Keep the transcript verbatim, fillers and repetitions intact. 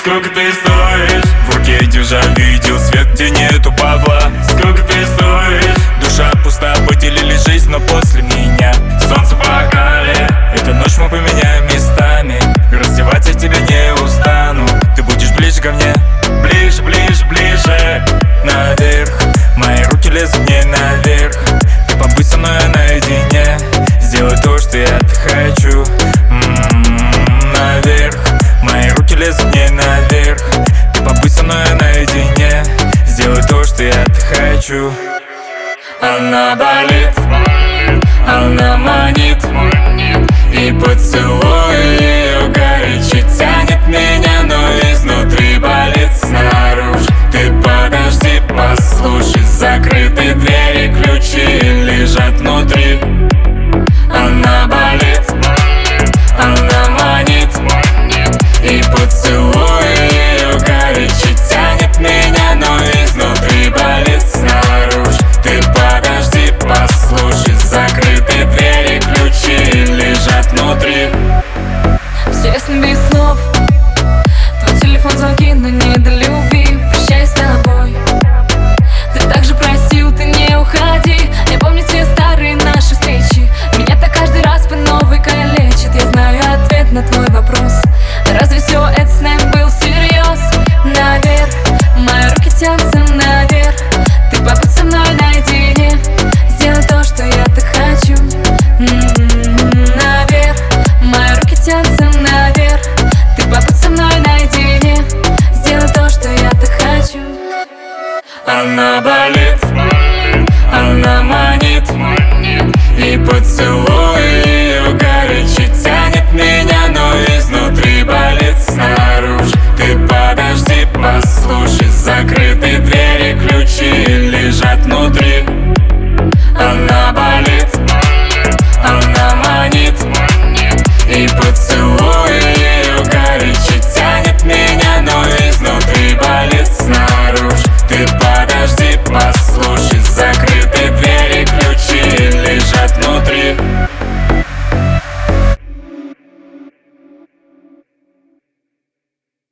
Сколько ты стоишь? В руке держа видео, свет, где нету бабла. Сколько ты стоишь? Душа пуста, поделили жизнь, но после меня солнце в бокале. Эту ночь мы поменяем местами. Раздевать я тебя не устану. Ты будешь ближе ко мне, ближе, ближе, ближе. Наверх, мои руки лезут мне наверх. Ты побудь со мной наедине. Сделай то, что я хочу. М-м-м, наверх, мои руки лезут мне наверх. Ты побудь со мной наедине. Сделай то, что я хочу. Она болит, она манит, и поцелуй